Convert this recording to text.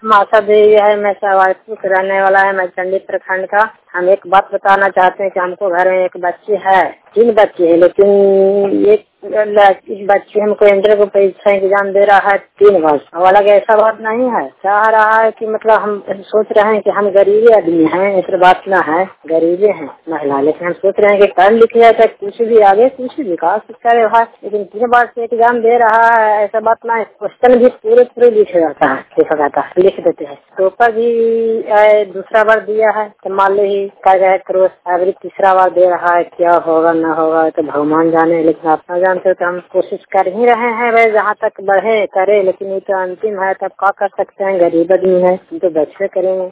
माता देवी है, मैं सवाईपुर का रहने वाला है, मैं चंडी प्रखंड का। हम एक बात बताना चाहते हैं कि हमको घर में एक बच्ची है, 3 बच्चे हैं, लेकिन एक बच्चे हमको इंटर को परीक्षा एग्जाम दे रहा है 3 वर्ष। और अलग ऐसा बात नहीं है, चाह रहा है कि मतलब हम सोच रहे हैं कि हम गरीबी आदमी हैं, ऐसा बात ना है, गरीबी हैं महिला, लेकिन हम सोच रहे हैं कि पढ़ लिख जाए तो कुछ भी आगे कुछ विकास करे भाई। लेकिन 3 बार से एग्जाम दे रहा है, ऐसा बात ना है। क्वेश्चन भी पूरे लिखा जाता है, लिखा जाता है, लिख देते हैं। पेपर भी दूसरा बार दिया है तो मान लो ही कर गए करो, अभी तीसरा बार दे रहा है। क्या होगा ना होगा तो भगवान जाने, लेकिन अपना जानते हो तो हम कोशिश कर ही रहे हैं भाई, जहाँ तक बढ़े करे। लेकिन ये तो अंतिम है, तब क्या कर सकते हैं, गरीब आदमी है, हम तो बच्चे करेंगे।